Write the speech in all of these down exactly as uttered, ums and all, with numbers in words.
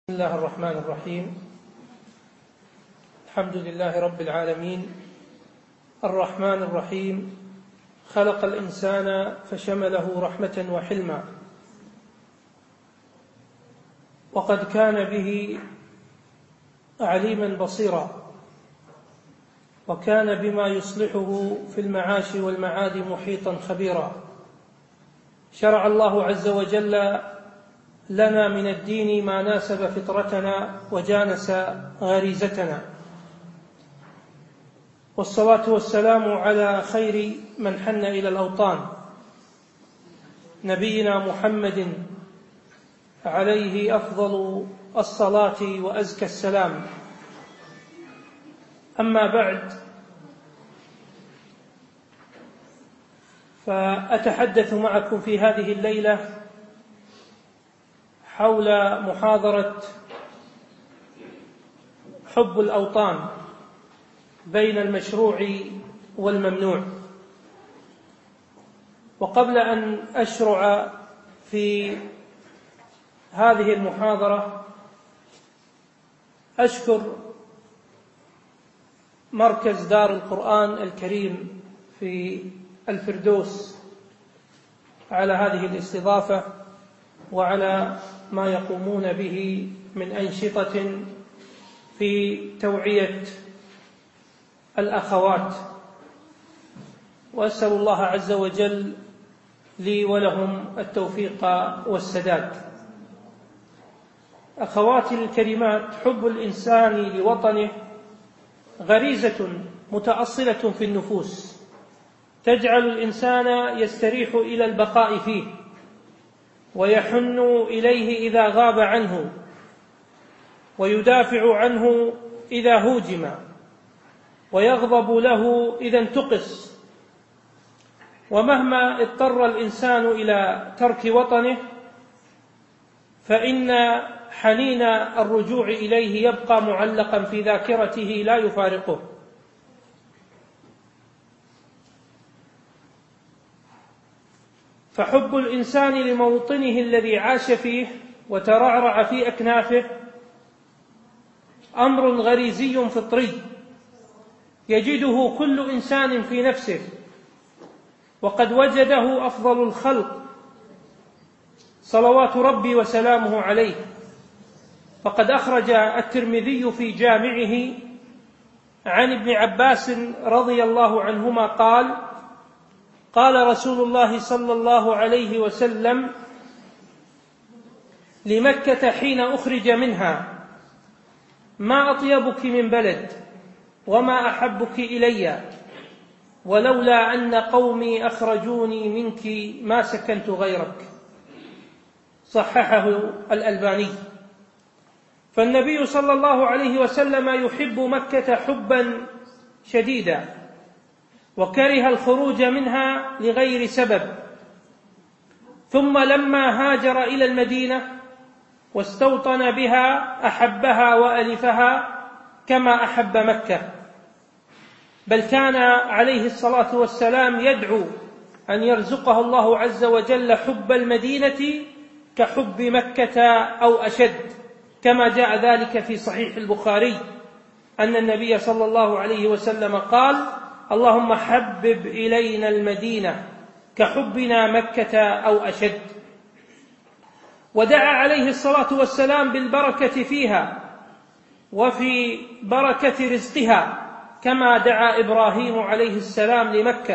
بسم الله الرحمن الرحيم. الحمد لله رب العالمين الرحمن الرحيم، خلق الإنسان فشمله رحمة وحلما، وقد كان به عليما بصيرا، وكان بما يصلحه في المعاش والمعاد محيطا خبيرا. شرع الله عز وجل لنا من الدين ما ناسب فطرتنا وجانس غريزتنا، والصلاة والسلام على خير من حن إلى الأوطان، نبينا محمد عليه أفضل الصلاة وأزكى السلام. أما بعد، فأتحدث معكم في هذه الليلة حول محاضرة حب الأوطان بين المشروع والممنوع. وقبل أن أشرع في هذه المحاضرة أشكر مركز دار القرآن الكريم في الفردوس على هذه الاستضافة وعلى ما يقومون به من أنشطة في توعية الأخوات، وأسأل الله عز وجل لي ولهم التوفيق والسداد. أخواتي الكريمات، حب الإنسان لوطنه غريزة متأصلة في النفوس تجعل الإنسان يستريح إلى البقاء فيه، ويحن إليه إذا غاب عنه، ويدافع عنه إذا هوجم، ويغضب له إذا انتقص. ومهما اضطر الإنسان إلى ترك وطنه فإن حنين الرجوع إليه يبقى معلقا في ذاكرته لا يفارقه. فحب الإنسان لموطنه الذي عاش فيه وترعرع في أكنافه أمر غريزي فطري يجده كل إنسان في نفسه، وقد وجده أفضل الخلق صلوات ربي وسلامه عليه. فقد أخرج الترمذي في جامعه عن ابن عباس رضي الله عنهما قال: قال رسول الله صلى الله عليه وسلم لمكة حين أخرج منها: ما أطيبك من بلد وما أحبك إلي، ولولا أن قومي أخرجوني منك ما سكنت غيرك. صححه الألباني. فالنبي صلى الله عليه وسلم يحب مكة حبا شديدا، وكره الخروج منها لغير سبب، ثم لما هاجر إلى المدينة واستوطن بها أحبها وألفها كما أحب مكة، بل كان عليه الصلاة والسلام يدعو أن يرزقه الله عز وجل حب المدينة كحب مكة أو أشد، كما جاء ذلك في صحيح البخاري أن النبي صلى الله عليه وسلم قال: اللهم حبب إلينا المدينة كحبنا مكة أو أشد. ودعا عليه الصلاة والسلام بالبركة فيها وفي بركة رزقها، كما دعا إبراهيم عليه السلام لمكة.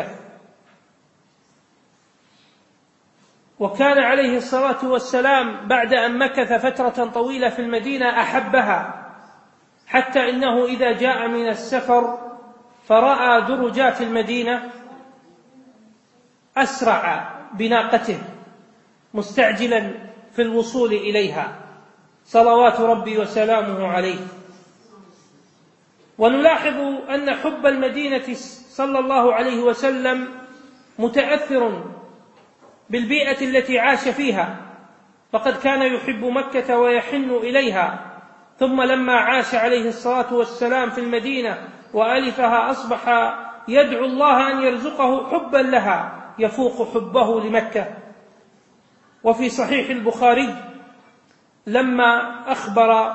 وكان عليه الصلاة والسلام بعد أن مكث فترة طويلة في المدينة أحبها، حتى إنه إذا جاء من السفر فرأى درجات المدينة أسرع بناقته مستعجلا في الوصول إليها، صلوات ربي وسلامه عليه. ونلاحظ أن حب المدينة صلى الله عليه وسلم متأثر بالبيئة التي عاش فيها، فقد كان يحب مكة ويحن إليها، ثم لما عاش عليه الصلاة والسلام في المدينة وألفها أصبح يدعو الله أن يرزقه حبا لها يفوق حبه لمكة. وفي صحيح البخاري لما أخبر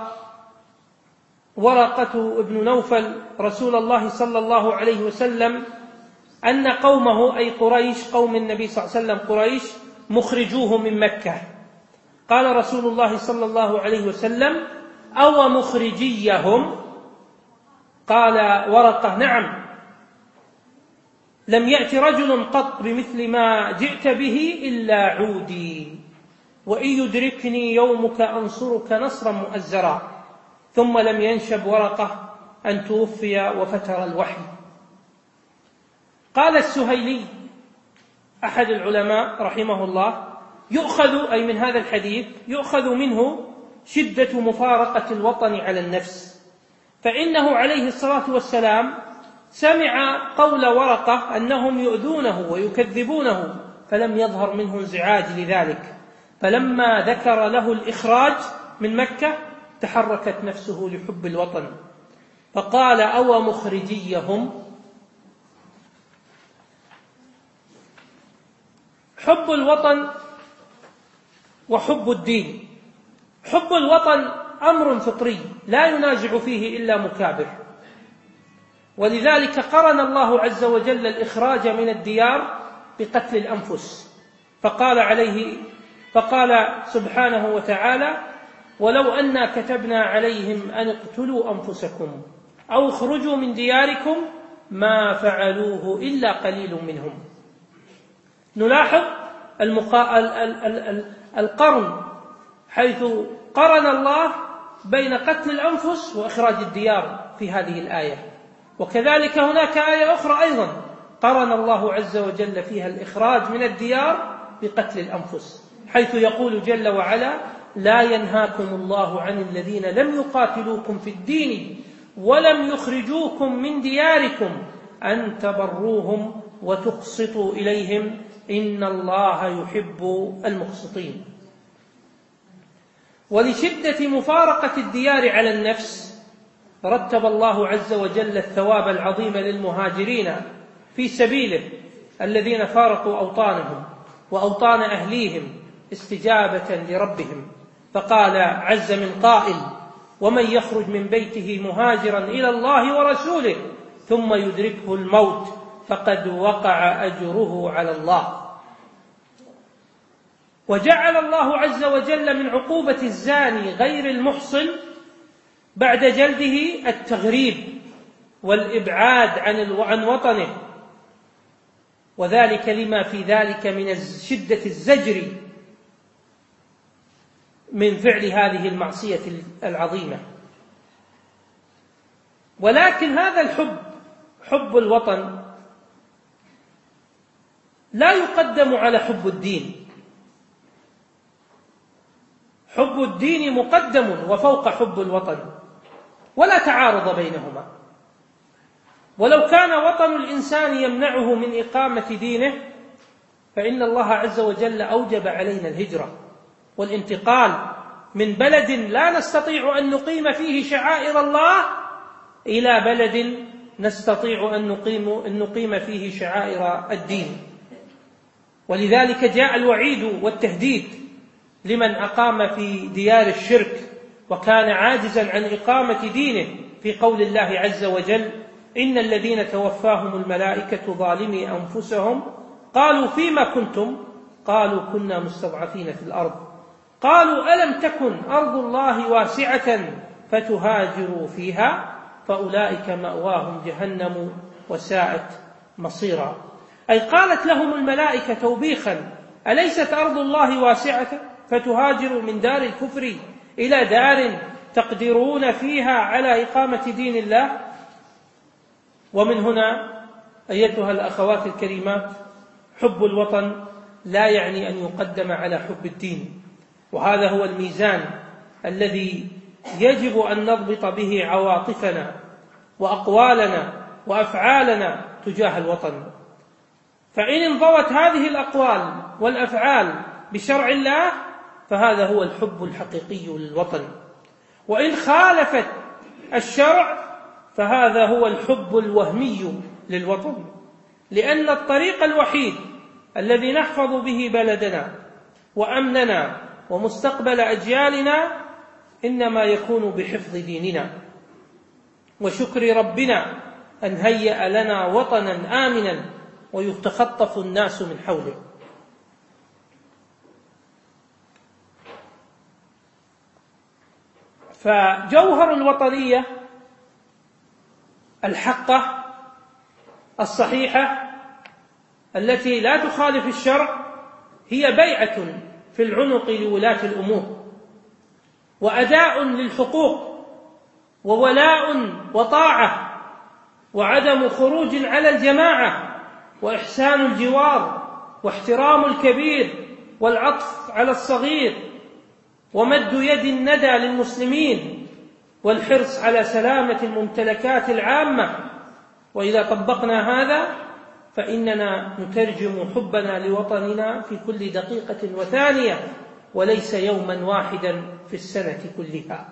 ورقة بن نوفل رسول الله صلى الله عليه وسلم أن قومه أي قريش قوم النبي صلى الله عليه وسلم قريش مخرجوه من مكة، قال رسول الله صلى الله عليه وسلم: أو مخرجيهم؟ قال ورقة: نعم، لم يأت رجل قط بمثل ما جئت به إلا عودي، وإن يدركني يومك أنصرك نصرا مؤزرا. ثم لم ينشب ورقة أن توفي وفتر الوحي. قال السهيلي أحد العلماء رحمه الله: يؤخذ أي من هذا الحديث يؤخذ منه شدة مفارقة الوطن على النفس، فإنه عليه الصلاة والسلام سمع قول ورقة أنهم يؤذونه ويكذبونه، فلم يظهر منه انزعاج لذلك، فلما ذكر له الإخراج من مكة تحركت نفسه لحب الوطن، فقال: أو مخرجيهم؟ حب الوطن وحب الدين. حب الوطن أمر فطري لا ينازع فيه إلا مكابر، ولذلك قرن الله عز وجل الإخراج من الديار بقتل الأنفس، فقال عليه فقال سبحانه وتعالى: ولو أنا كتبنا عليهم أن اقتلوا أنفسكم أو اخرجوا من دياركم ما فعلوه إلا قليل منهم. نلاحظ المقا... ال... ال... ال... القرن، حيث قرن الله بين قتل الأنفس وإخراج الديار في هذه الآية، وكذلك هناك آية أخرى أيضا قرن الله عز وجل فيها الإخراج من الديار بقتل الأنفس، حيث يقول جل وعلا: لا ينهاكم الله عن الذين لم يقاتلوكم في الدين ولم يخرجوكم من دياركم أن تبروهم وتقسطوا إليهم إن الله يحب المقسطين. ولشدة مفارقة الديار على النفس رتب الله عز وجل الثواب العظيم للمهاجرين في سبيله الذين فارقوا أوطانهم وأوطان أهليهم استجابة لربهم، فقال عز من قائل: ومن يخرج من بيته مهاجرا إلى الله ورسوله ثم يدركه الموت فقد وقع أجره على الله. وجعل الله عز وجل من عقوبة الزاني غير المحصن بعد جلده التغريب والإبعاد عن وطنه، وذلك لما في ذلك من شدة الزجر من فعل هذه المعصية العظيمة. ولكن هذا الحب، حب الوطن، لا يقدم على حب الدين. حب الدين مقدم وفوق حب الوطن، ولا تعارض بينهما. ولو كان وطن الإنسان يمنعه من إقامة دينه فإن الله عز وجل أوجب علينا الهجرة والانتقال من بلد لا نستطيع أن نقيم فيه شعائر الله إلى بلد نستطيع أن نقيم, أن نقيم فيه شعائر الدين. ولذلك جاء الوعيد والتهديد لمن أقام في ديار الشرك وكان عاجزا عن إقامة دينه في قول الله عز وجل: إن الذين توفاهم الملائكة ظالمي أنفسهم قالوا فيما كنتم قالوا كنا مستضعفين في الأرض قالوا ألم تكن أرض الله واسعة فتهاجروا فيها فأولئك مأواهم جهنم وساءت مصيرا. أي قالت لهم الملائكة توبيخا: أليست أرض الله واسعة فتهاجروا من دار الكفر إلى دار تقدرون فيها على إقامة دين الله؟ ومن هنا أيتها الأخوات الكريمات، حب الوطن لا يعني أن يقدم على حب الدين، وهذا هو الميزان الذي يجب أن نضبط به عواطفنا وأقوالنا وأفعالنا تجاه الوطن. فإن انضوت هذه الأقوال والأفعال بشرع الله فهذا هو الحب الحقيقي للوطن، وإن خالفت الشرع فهذا هو الحب الوهمي للوطن، لأن الطريق الوحيد الذي نحفظ به بلدنا وأمننا ومستقبل أجيالنا إنما يكون بحفظ ديننا وشكر ربنا أن هيأ لنا وطنا آمنا ويتخطف الناس من حوله. فجوهر الوطنية الحقة الصحيحة التي لا تخالف الشرع هي بيعة في العنق لولاة الأمور، وأداء للحقوق، وولاء وطاعة، وعدم خروج على الجماعة، وإحسان الجوار، واحترام الكبير، والعطف على الصغير، ومد يد الندى للمسلمين، والحرص على سلامة الممتلكات العامة. وإذا طبقنا هذا فإننا نترجم حبنا لوطننا في كل دقيقة وثانية، وليس يوما واحدا في السنة كلها.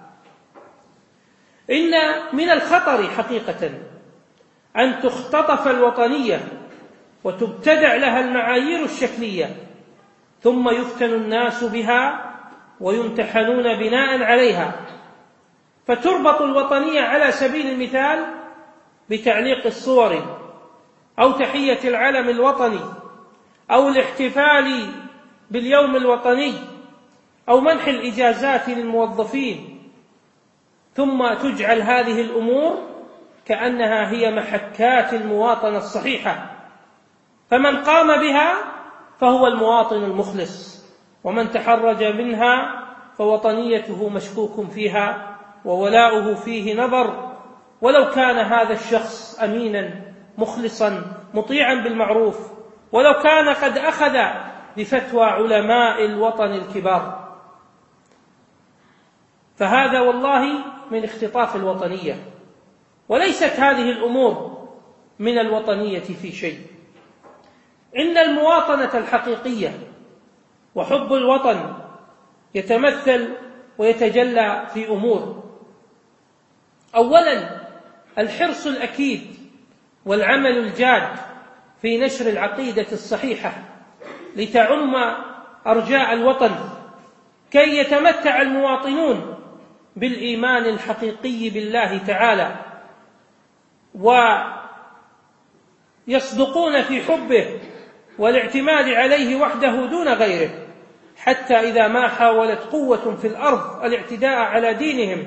إن من الخطر حقيقة أن تختطف الوطنية وتبتدع لها المعايير الشكلية، ثم يفتن الناس بها ويمتحنون بناء عليها، فتربط الوطنية على سبيل المثال بتعليق الصور، أو تحية العلم الوطني، أو الاحتفال باليوم الوطني، أو منح الإجازات للموظفين، ثم تجعل هذه الأمور كأنها هي محكات المواطنة الصحيحة، فمن قام بها فهو المواطن المخلص، ومن تحرج منها فوطنيته مشكوك فيها وولاؤه فيه نظر، ولو كان هذا الشخص أمينا مخلصا مطيعا بالمعروف، ولو كان قد أخذ بفتوى علماء الوطن الكبار. فهذا والله من اختطاف الوطنية، وليست هذه الأمور من الوطنية في شيء. إن المواطنة الحقيقية وحب الوطن يتمثل ويتجلى في أمور: أولا الحرص الأكيد والعمل الجاد في نشر العقيدة الصحيحة لتعم أرجاء الوطن، كي يتمتع المواطنون بالإيمان الحقيقي بالله تعالى، ويصدقون في حبه والاعتماد عليه وحده دون غيره، حتى إذا ما حاولت قوة في الأرض الاعتداء على دينهم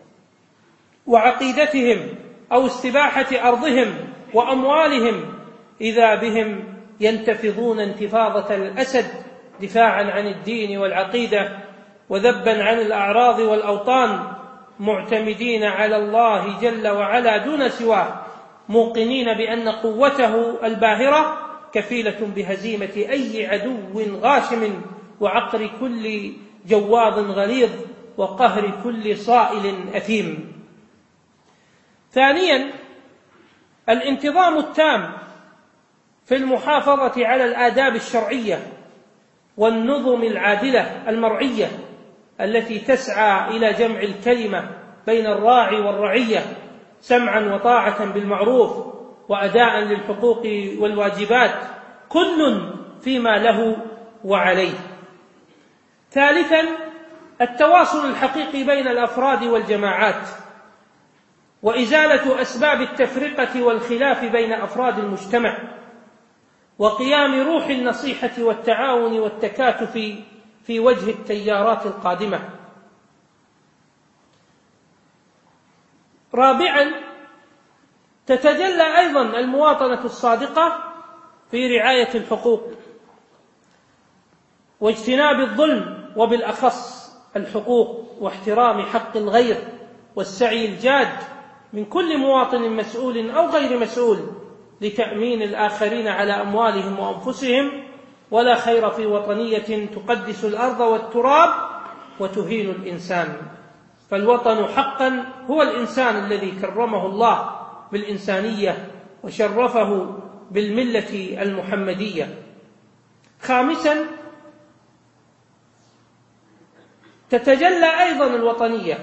وعقيدتهم أو استباحة أرضهم وأموالهم، إذا بهم ينتفضون انتفاضة الأسد دفاعا عن الدين والعقيدة وذبا عن الأعراض والأوطان، معتمدين على الله جل وعلا دون سواه، موقنين بأن قوته الباهرة كفيلة بهزيمة أي عدو غاشم، وعقر كل جواظ غليظ، وقهر كل صائل أثيم. ثانيا الانتظام التام في المحافظة على الآداب الشرعية والنظم العادلة المرعية التي تسعى إلى جمع الكلمة بين الراعي والرعية، سمعا وطاعة بالمعروف وأداء للحقوق والواجبات، كل فيما له وعليه. ثالثا التواصل الحقيقي بين الأفراد والجماعات، وإزالة أسباب التفرقة والخلاف بين أفراد المجتمع، وقيام روح النصيحة والتعاون والتكاتف في وجه التيارات القادمة. رابعا تتجلى أيضا المواطنة الصادقة في رعاية الحقوق واجتناب الظلم، وبالأخص الحقوق واحترام حق الغير، والسعي الجاد من كل مواطن مسؤول أو غير مسؤول لتأمين الآخرين على أموالهم وأنفسهم. ولا خير في وطنية تقدس الأرض والتراب وتهين الإنسان، فالوطن حقا هو الإنسان الذي كرمه الله بالإنسانية وشرفه بالملة المحمدية. خامسا تتجلى أيضا الوطنية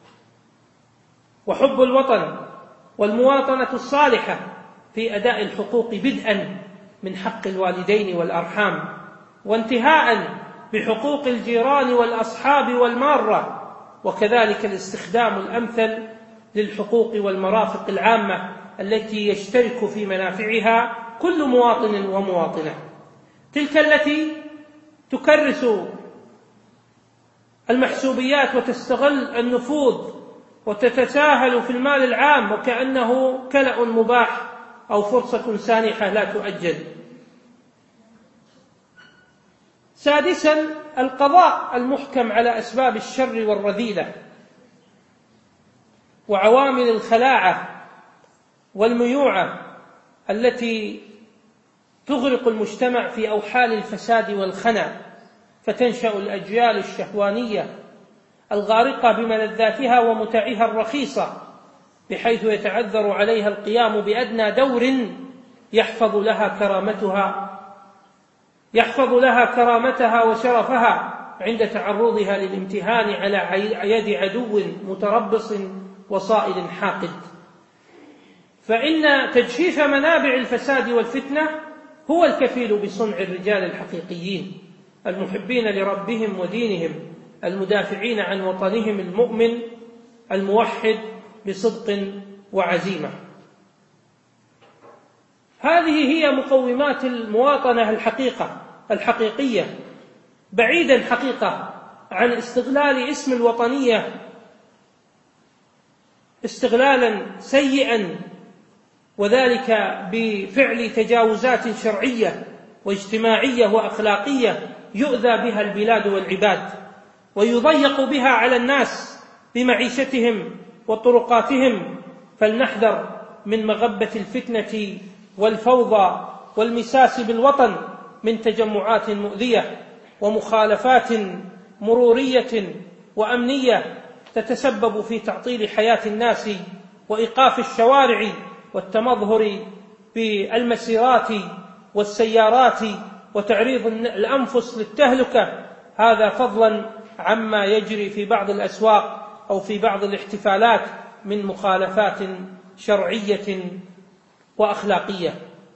وحب الوطن والمواطنة الصالحة في أداء الحقوق، بدءا من حق الوالدين والأرحام، وانتهاء بحقوق الجيران والأصحاب والمارة، وكذلك الاستخدام الأمثل للحقوق والمرافق العامة التي يشترك في منافعها كل مواطن ومواطنة، تلك التي تكرس المحسوبيات وتستغل النفوذ وتتساهل في المال العام وكأنه كلأ مباح أو فرصة سانحة لا تؤجل. سادسا، القضاء المحكم على أسباب الشر والرذيلة وعوامل الخلاعة والميوعة التي تغرق المجتمع في أوحال الفساد والخنا، فتنشأ الأجيال الشهوانية الغارقة بملذاتها ومتعها الرخيصة، بحيث يتعذر عليها القيام بأدنى دور يحفظ لها كرامتها يحفظ لها كرامتها وشرفها عند تعرضها للامتهان على يد عدو متربص وصائل حاقد. فإن تجفيف منابع الفساد والفتنة هو الكفيل بصنع الرجال الحقيقيين المحبين لربهم ودينهم، المدافعين عن وطنهم المؤمن الموحد بصدق وعزيمة. هذه هي مقومات المواطنة الحقيقة الحقيقية، بعيدا حقيقة عن استغلال اسم الوطنية استغلالا سيئا، وذلك بفعل تجاوزات شرعية واجتماعية وأخلاقية يؤذى بها البلاد والعباد ويضيق بها على الناس بمعيشتهم وطرقاتهم. فلنحذر من مغبة الفتنة والفوضى والمساس بالوطن من تجمعات مؤذية ومخالفات مرورية وأمنية تتسبب في تعطيل حياة الناس وإيقاف الشوارع والتمظهر بالمسيرات والسيارات وتعريض الأنفس للتهلكة، هذا فضلا عما يجري في بعض الأسواق أو في بعض الاحتفالات من مخالفات شرعية وأخلاقية.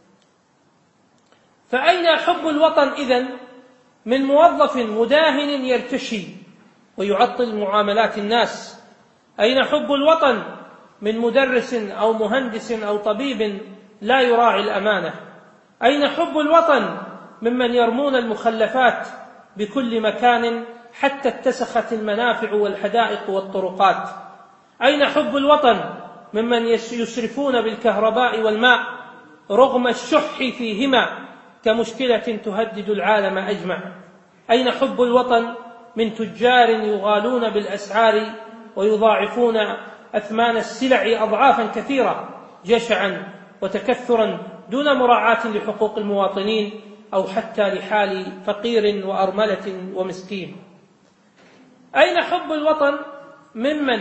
فأين حب الوطن إذن من موظف مداهن يرتشي ويعطل معاملات الناس؟ أين حب الوطن من مدرس أو مهندس أو طبيب لا يراعي الأمانة؟ أين حب الوطن ممن يرمون المخلفات بكل مكان حتى اتسخت المنافع والحدائق والطرقات؟ أين حب الوطن ممن يسرفون بالكهرباء والماء رغم الشح فيهما كمشكلة تهدد العالم أجمع؟ أين حب الوطن من تجار يغالون بالأسعار ويضاعفون أثمان السلع أضعافا كثيرة جشعا وتكثرا دون مراعاة لحقوق المواطنين أو حتى لحال فقير وأرملة ومسكين؟ أين حب الوطن ممن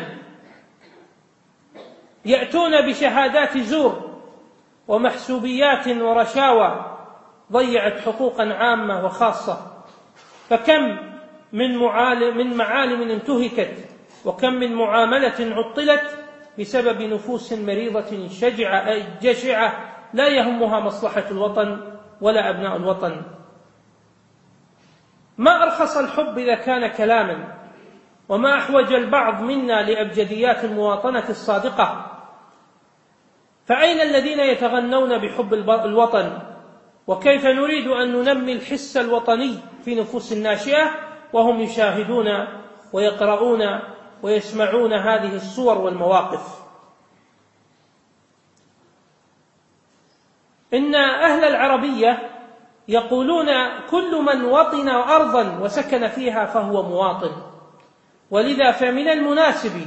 يأتون بشهادات زور ومحسوبيات ورشاوى ضيعت حقوقا عامة وخاصة؟ فكم من معالم, من معالم انتهكت، وكم من معاملة عطلت بسبب نفوس مريضة شجعة جشعة لا يهمها مصلحة الوطن ولا أبناء الوطن. ما أرخص الحب إذا كان كلاما، وما أحوج البعض منا لأبجديات المواطنة الصادقة. فأين الذين يتغنون بحب الوطن؟ وكيف نريد أن ننمي الحس الوطني في نفوس الناشئة وهم يشاهدون ويقرؤون ويسمعون هذه الصور والمواقف؟ إن أهل العربية يقولون كل من وطن أرضا وسكن فيها فهو مواطن، ولذا فمن المناسب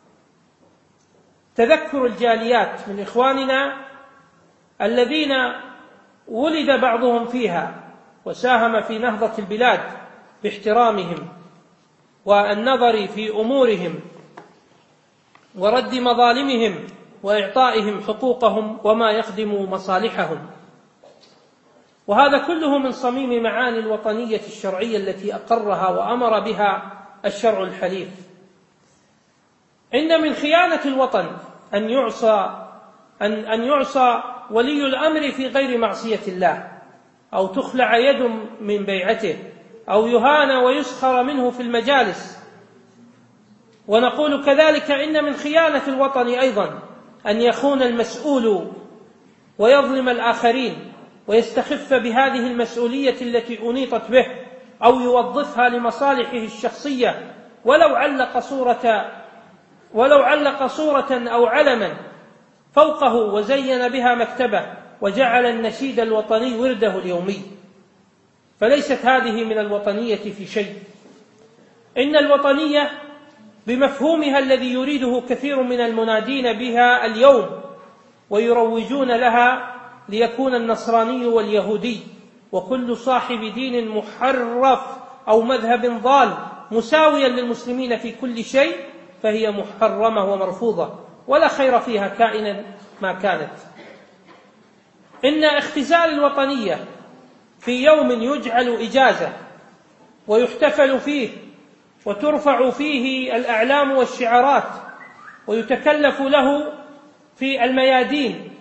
تذكر الجاليات من إخواننا الذين ولد بعضهم فيها وساهم في نهضة البلاد باحترامهم والنظر في أمورهم ورد مظالمهم وإعطائهم حقوقهم وما يخدم مصالحهم. وهذا كله من صميم معاني الوطنية الشرعية التي أقرها وأمر بها الشرع الحنيف. إن من خيانة الوطن أن يعصى أن أن يعصى ولي الأمر في غير معصية الله، أو تخلع يد من بيعته، أو يهان ويسخر منه في المجالس، ونقول كذلك إن من خيانة الوطن أيضا أن يخون المسؤول ويظلم الآخرين ويستخف بهذه المسؤولية التي أنيطت به، أو يوظفها لمصالحه الشخصية، ولو علق صورة ولو علق صورة أو علما فوقه وزين بها مكتبه وجعل النشيد الوطني ورده اليومي، فليست هذه من الوطنية في شيء. إن الوطنية بمفهومها الذي يريده كثير من المنادين بها اليوم ويروجون لها ليكون النصراني واليهودي وكل صاحب دين محرف أو مذهب ضال مساويا للمسلمين في كل شيء، فهي محرمة ومرفوضة ولا خير فيها كائنا ما كانت. إن اختزال الوطنية في يوم يجعل إجازة ويحتفل فيه وترفع فيه الأعلام والشعارات ويتكلف له في الميادين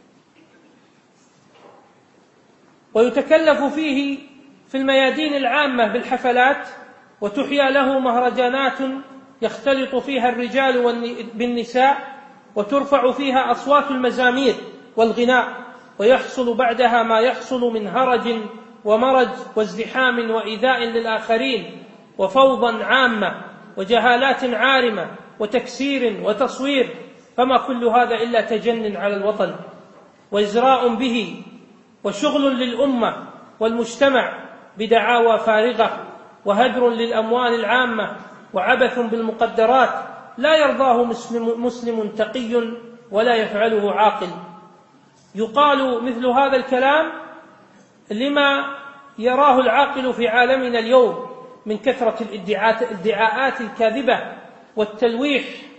ويتكلف فيه في الميادين العامة بالحفلات، وتحيا له مهرجانات يختلط فيها الرجال بالنساء وترفع فيها أصوات المزامير والغناء، ويحصل بعدها ما يحصل من هرج ومرج وازدحام وإيذاء للآخرين وفوضى عامة وجهالات عارمة وتكسير وتصوير، فما كل هذا إلا تجن على الوطن وإزراء به وشغل للأمة والمجتمع بدعاوى فارغة وهدر للأموال العامة وعبث بالمقدرات لا يرضاه مسلم, مسلم تقي ولا يفعله عاقل. يقال مثل هذا الكلام لما يراه العاقل في عالمنا اليوم من كثرة الادعاءات الكاذبة والتلويح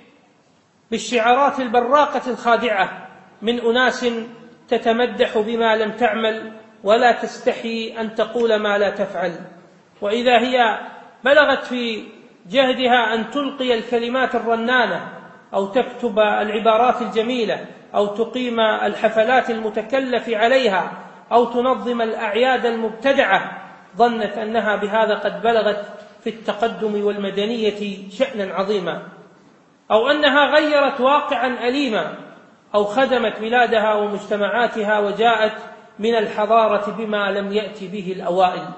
بالشعارات البراقة الخادعة من أناس تتمدح بما لم تعمل ولا تستحي أن تقول ما لا تفعل، وإذا هي بلغت في جهدها أن تلقي الكلمات الرنانة أو تكتب العبارات الجميلة أو تقيم الحفلات المتكلف عليها أو تنظم الأعياد المبتدعة، ظنت أنها بهذا قد بلغت في التقدم والمدنية شأنا عظيما، أو أنها غيرت واقعا أليما أو خدمت بلادها ومجتمعاتها وجاءت من الحضارة بما لم يأتي به الأوائل،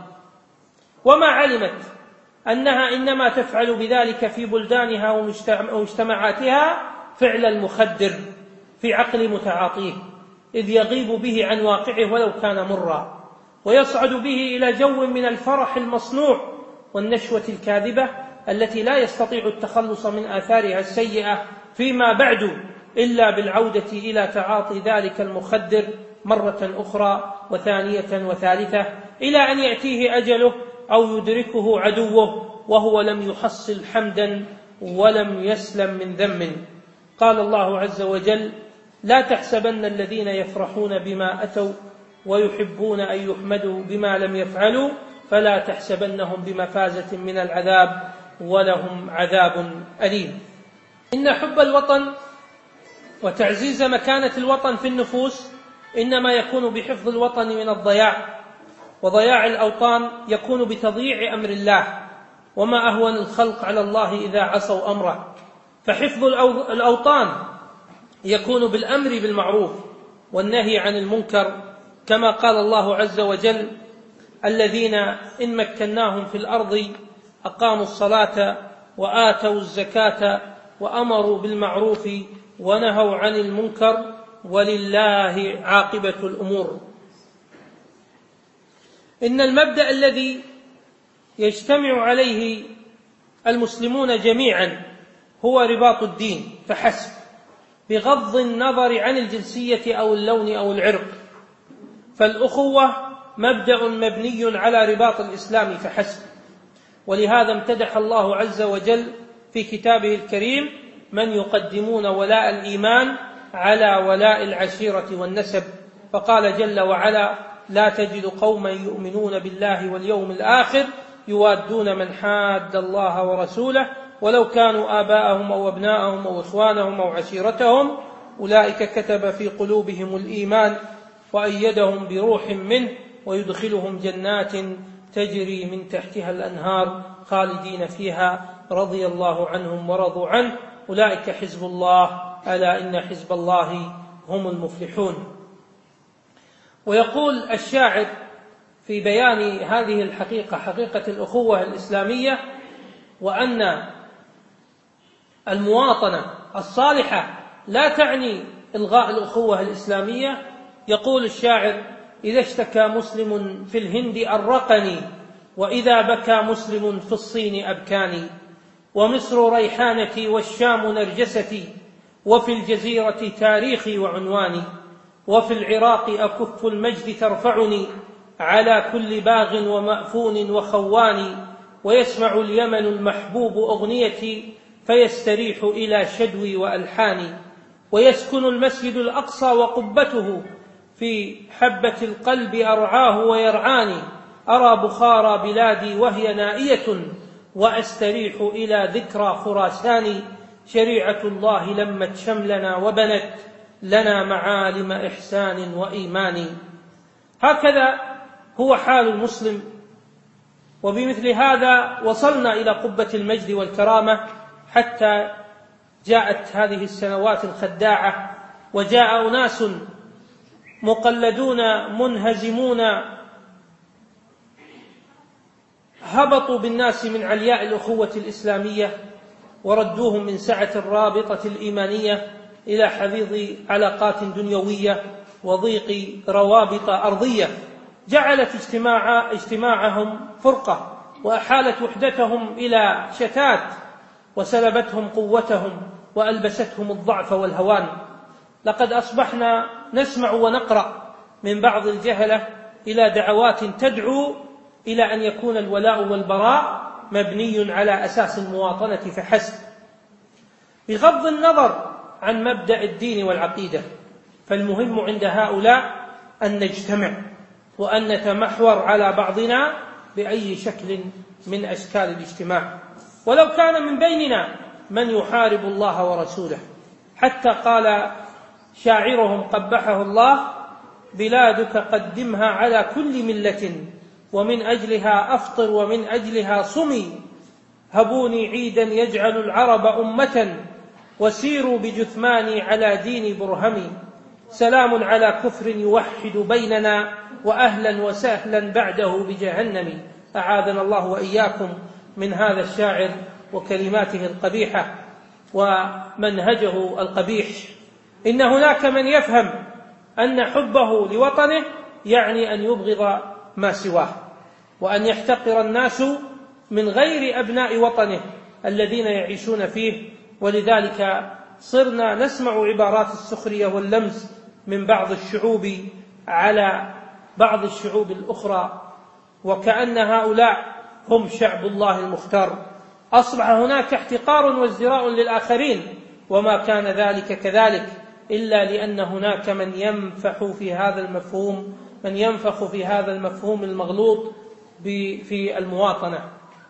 وما علمت أنها إنما تفعل بذلك في بلدانها ومجتمعاتها فعل المخدر في عقل متعاطيه، إذ يغيب به عن واقعه ولو كان مرا، ويصعد به إلى جو من الفرح المصنوع والنشوة الكاذبة التي لا يستطيع التخلص من آثارها السيئة فيما بعد إلا بالعودة إلى تعاطي ذلك المخدر مرة أخرى وثانية وثالثة إلى أن يأتيه أجله أو يدركه عدوه وهو لم يحصل حمدا ولم يسلم من ذم. قال الله عز وجل: لا تحسبن الذين يفرحون بما أتوا ويحبون أن يحمدوا بما لم يفعلوا فلا تحسبنهم بمفازة من العذاب ولهم عذاب أليم. إن حب الوطن وتعزيز مكانة الوطن في النفوس إنما يكون بحفظ الوطن من الضياع، وضياع الأوطان يكون بتضييع أمر الله، وما أهون الخلق على الله إذا عصوا أمره. فحفظ الأوطان يكون بالأمر بالمعروف والنهي عن المنكر، كما قال الله عز وجل: الذين إن مكناهم في الأرض أقاموا الصلاة وآتوا الزكاة وأمروا بالمعروف ونهوا عن المنكر ولله عاقبة الأمور. إن المبدأ الذي يجتمع عليه المسلمون جميعا هو رباط الدين فحسب، بغض النظر عن الجنسية أو اللون أو العرق، فالأخوة مبدأ مبني على رباط الإسلام فحسب. ولهذا امتدح الله عز وجل في كتابه الكريم من يقدمون ولاء الإيمان على ولاء العشيرة والنسب، فقال جل وعلا: لا تجد قوما يؤمنون بالله واليوم الآخر يوادون من حاد الله ورسوله ولو كانوا آباءهم أو أبناءهم أو إخوانهم أو عشيرتهم أولئك كتب في قلوبهم الإيمان وأيدهم بروح منه ويدخلهم جنات تجري من تحتها الأنهار خالدين فيها رضي الله عنهم ورضوا عنه، أولئك حزب الله، ألا إن حزب الله هم المفلحون. ويقول الشاعر في بيان هذه الحقيقة، حقيقة الأخوة الإسلامية، وأن المواطنة الصالحة لا تعني إلغاء الأخوة الإسلامية، يقول الشاعر: إذا اشتكى مسلم في الهند أرقني، وإذا بكى مسلم في الصين أبكاني، ومصر ريحانتي والشام نرجستي، وفي الجزيرة تاريخي وعنواني، وفي العراق أكف المجد ترفعني، على كل باغ ومأفون وخواني، ويسمع اليمن المحبوب أغنيتي، فيستريح إلى شدوي وألحاني، ويسكن المسجد الأقصى وقبته، في حبة القلب أرعاه ويرعاني، أرى بخارى بلادي وهي نائية، وأستريح إلى ذكرى خراسان، شريعة الله لمت شملنا وبنت لنا معالم إحسان وإيمان. هكذا هو حال المسلم، وبمثل هذا وصلنا إلى قبة المجد والكرامة، حتى جاءت هذه السنوات الخداعة، وجاء أناس مقلدون منهزمون هبطوا بالناس من علياء الأخوة الإسلامية، وردوهم من سعة الرابطة الإيمانية إلى حضيض علاقات دنيوية وضيق روابط أرضية، جعلت اجتماع اجتماعهم فرقة، وأحالت وحدتهم إلى شتات، وسلبتهم قوتهم، وألبستهم الضعف والهوان. لقد أصبحنا نسمع ونقرأ من بعض الجهلة إلى دعوات تدعو إلى أن يكون الولاء والبراء مبني على أساس المواطنة فحسب، بغض النظر عن مبدأ الدين والعقيدة. فالمهم عند هؤلاء أن نجتمع وأن نتمحور على بعضنا بأي شكل من أشكال الاجتماع، ولو كان من بيننا من يحارب الله ورسوله. حتى قال شاعرهم قبحه الله: بلادك قدمها على كل ملة، ومن أجلها أفطر ومن أجلها صمي، هبوني عيدا يجعل العرب أمة، وسيروا بجثماني على دين برهمي، سلام على كفر يوحد بيننا، وأهلا وسهلا بعده بجهنم. أعاذنا الله وإياكم من هذا الشاعر وكلماته القبيحة ومنهجه القبيح. إن هناك من يفهم أن حبه لوطنه يعني أن يبغض ما سواه، وأن يحتقر الناس من غير أبناء وطنه الذين يعيشون فيه. ولذلك صرنا نسمع عبارات السخرية واللمز من بعض الشعوب على بعض الشعوب الأخرى، وكأن هؤلاء هم شعب الله المختار. أصبح هناك احتقار وازدراء للآخرين، وما كان ذلك كذلك إلا لأن هناك من ينفح في هذا المفهوم من ينفخ في هذا المفهوم المغلوط في المواطنة.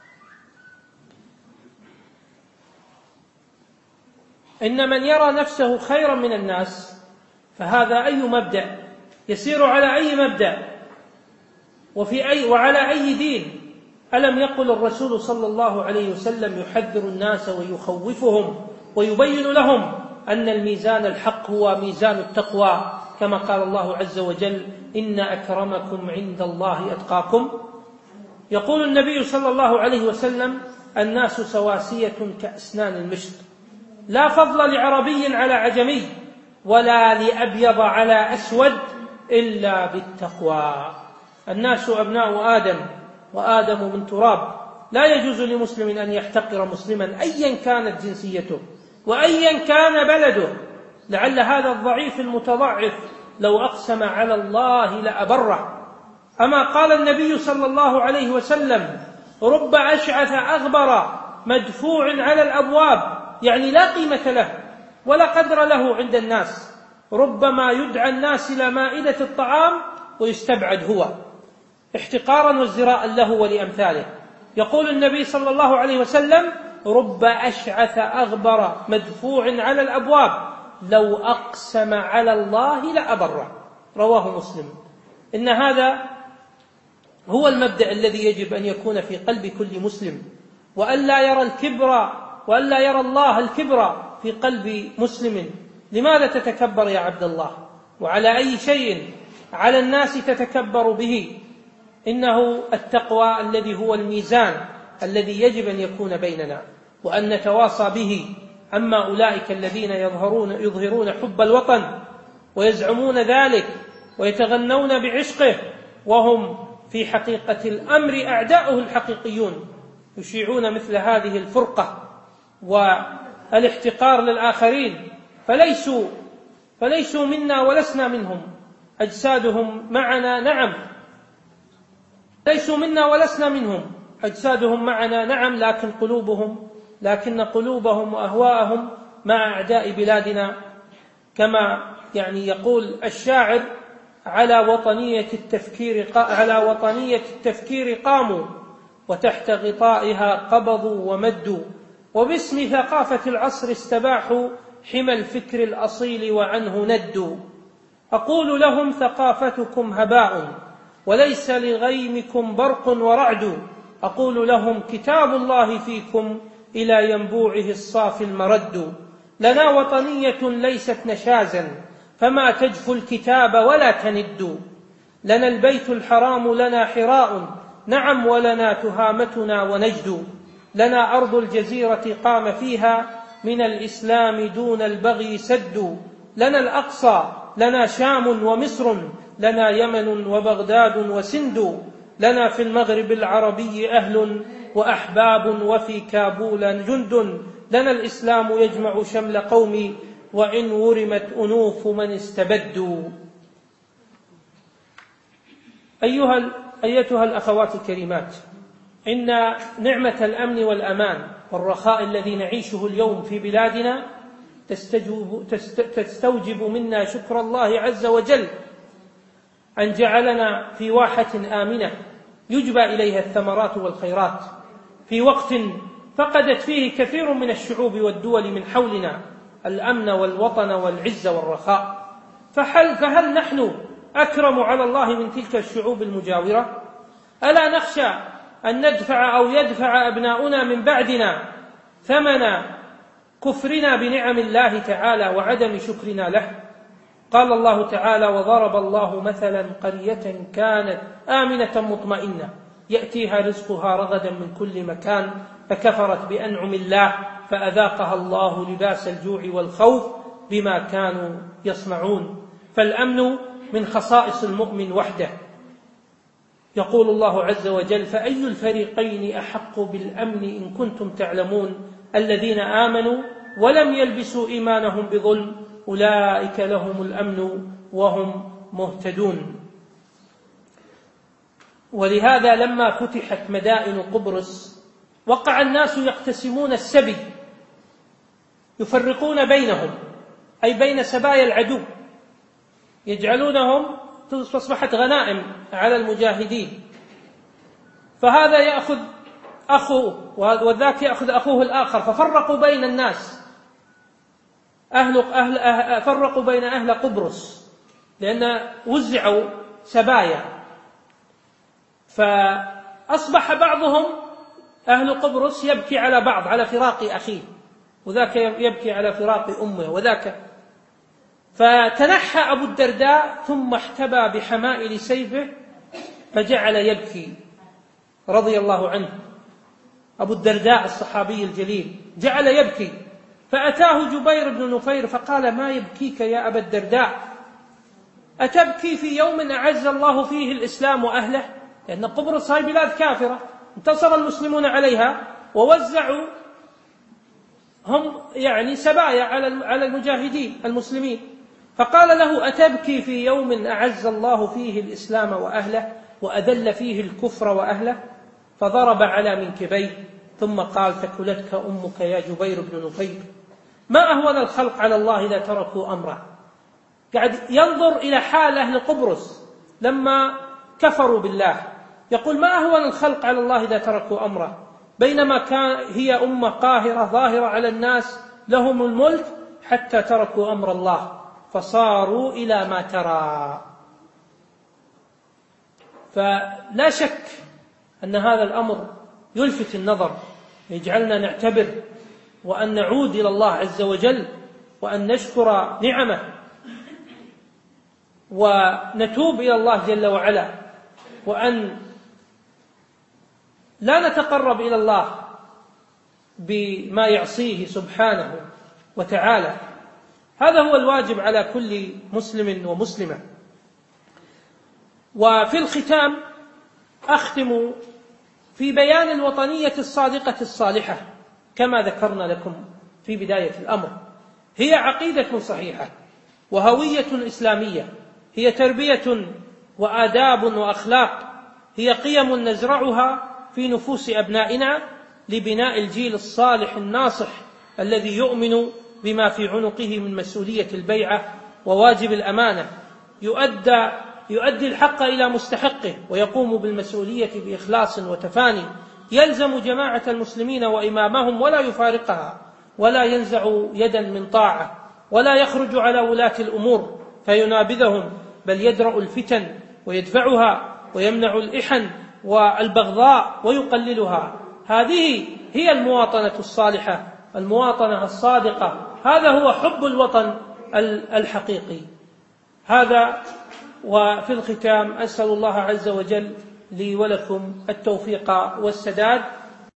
إن من يرى نفسه خيرا من الناس فهذا أي مبدأ يسير على أي مبدأ وفي أي وعلى أي دين؟ ألم يقل الرسول صلى الله عليه وسلم يحذر الناس ويخوفهم ويبين لهم أن الميزان الحق هو ميزان التقوى، كما قال الله عز وجل: إن أكرمكم عند الله أتقاكم. يقول النبي صلى الله عليه وسلم: الناس سواسية كأسنان المشط، لا فضل لعربي على عجمي، ولا لأبيض على أسود، إلا بالتقوى. الناس أبناء آدم، وآدم من تراب. لا يجوز لمسلم أن يحتقر مسلما أيا كانت جنسيته وأيا كان بلده. لعل هذا الضعيف المتضعف لو أقسم على الله لأبره. أما قال النبي صلى الله عليه وسلم: رب أشعث أغبر مدفوع على الأبواب، يعني لا قيمة له ولا قدر له عند الناس، ربما يدعى الناس إلى مائدة الطعام ويستبعد هو، احتقارا وازدراء له ولأمثاله. يقول النبي صلى الله عليه وسلم: رب أشعث أغبر مدفوع على الأبواب، لو أقسم على الله لأبره. رواه مسلم. إن هذا هو المبدأ الذي يجب أن يكون في قلب كل مسلم، وألا يرى الكبر وألا يرى الله الكبر في قلب مسلم. لماذا تتكبر يا عبد الله؟ وعلى أي شيء على الناس تتكبر به؟ إنه التقوى الذي هو الميزان الذي يجب أن يكون بيننا وأن نتواصى به. أما أولئك الذين يظهرون, يظهرون حب الوطن ويزعمون ذلك ويتغنون بعشقه وهم في حقيقة الأمر أعداؤه الحقيقيون، يشيعون مثل هذه الفرقة والاحتقار للآخرين، فليسوا, فليسوا منا ولسنا منهم. أجسادهم معنا نعم، ليسوا منا ولسنا منهم، أجسادهم معنا نعم، لكن قلوبهم لكن قلوبهم وأهواءهم مع أعداء بلادنا. كما يعني يقول الشاعر: على وطنية التفكير على وطنية التفكير قاموا وتحت غطائها قبضوا ومدوا، وباسم ثقافة العصر استباحوا حمى الفكر الأصيل وعنه ندوا. أقول لهم: ثقافتكم هباء وليس لغيمكم برق ورعد. أقول لهم: كتاب الله فيكم إلى ينبوعه الصافي المرد. لنا وطنية ليست نشازا فما تجفو الكتاب ولا تند. لنا البيت الحرام لنا حراء نعم، ولنا تهامتنا ونجد. لنا أرض الجزيرة قام فيها من الإسلام دون البغي سد. لنا الأقصى لنا شام ومصر، لنا يمن وبغداد وسند. لنا في المغرب العربي أهل وأحباب وفي كابول جند. لنا الإسلام يجمع شمل قومي وإن ورمت أنوف من استبدوا. أيها أيتها الأخوات الكريمات، إن نعمة الأمن والأمان والرخاء الذي نعيشه اليوم في بلادنا تستوجب, تستوجب منا شكر الله عز وجل أن جعلنا في واحة آمنة يجبى إليها الثمرات والخيرات في وقت فقدت فيه كثير من الشعوب والدول من حولنا الأمن والوطن والعز والرخاء. فهل, فهل نحن أكرم على الله من تلك الشعوب المجاورة؟ ألا نخشى أن ندفع أو يدفع أبناؤنا من بعدنا ثمن كفرنا بنعم الله تعالى وعدم شكرنا له؟ قال الله تعالى: وضرب الله مثلا قرية كانت آمنة مطمئنة يأتيها رزقها رغدا من كل مكان فكفرت بأنعم الله فأذاقها الله لباس الجوع والخوف بما كانوا يصنعون. فالأمن من خصائص المؤمن وحده. يقول الله عز وجل: فأي الفريقين أحق بالأمن إن كنتم تعلمون الذين آمنوا ولم يلبسوا إيمانهم بظلم أولئك لهم الأمن وهم مهتدون. ولهذا لما فتحت مدائن قبرص وقع الناس يقتسمون السبي، يفرقون بينهم أي بين سبايا العدو، يجعلونهم تصبحت غنائم على المجاهدين، فهذا يأخذ أخوه وذاك يأخذ أخوه الآخر، ففرقوا بين الناس. أهل أهل أهل فرقوا بين أهل قبرص لأن وزعوا سبايا، فأصبح بعضهم أهل قبرص يبكي على بعض على فراق أخيه، وذاك يبكي على فراق أمه وذاك. فتنحى أبو الدرداء ثم احتبى بحمائل سيفه فجعل يبكي رضي الله عنه. أبو الدرداء الصحابي الجليل جعل يبكي، فأتاه جبير بن نفير فقال: ما يبكيك يا أبا الدرداء؟ أتبكي في يوم أعز الله فيه الإسلام وأهله؟ لأن قبرص هاي بلاد كافرة انتصر المسلمون عليها ووزعوا هم يعني سبايا على المجاهدين المسلمين. فقال له: أتبكي في يوم أعز الله فيه الإسلام وأهله وأذل فيه الكفر وأهله؟ فضرب على منكبيه ثم قال: ثكلتك أمك يا جبير بن نفير. ما أهون الخلق على الله إذا تركوا أمره. قاعد ينظر إلى حال أهل قبرص لما كفروا بالله، يقول: ما أهون الخلق على الله إذا تركوا أمره، بينما كان هي أمة قاهرة ظاهرة على الناس لهم الملك حتى تركوا أمر الله فصاروا إلى ما ترى. فلا شك أن هذا الأمر يلفت النظر يجعلنا نعتبر وأن نعود إلى الله عز وجل وأن نشكر نعمه ونتوب إلى الله جل وعلا، وأن لا نتقرب إلى الله بما يعصيه سبحانه وتعالى. هذا هو الواجب على كل مسلم ومسلمة. وفي الختام أختم في بيان الوطنية الصادقة الصالحة كما ذكرنا لكم في بداية الأمر. هي عقيدة صحيحة وهوية إسلامية، هي تربية وآداب وأخلاق، هي قيم نزرعها في نفوس أبنائنا لبناء الجيل الصالح الناصح الذي يؤمن بما في عنقه من مسؤولية البيعة وواجب الأمانة، يؤدى يؤدي الحق إلى مستحقه ويقوم بالمسؤولية بإخلاص وتفاني، يلزم جماعة المسلمين وإمامهم ولا يفارقها، ولا ينزع يدا من طاعة، ولا يخرج على ولاة الأمور فينابذهم، بل يدرأ الفتن ويدفعها ويمنع الإحن والبغضاء ويقللها. هذه هي المواطنة الصالحة، المواطنة الصادقة، هذا هو حب الوطن الحقيقي. هذا، وفي الختام أسأل الله عز وجل لي ولكم التوفيق والسداد.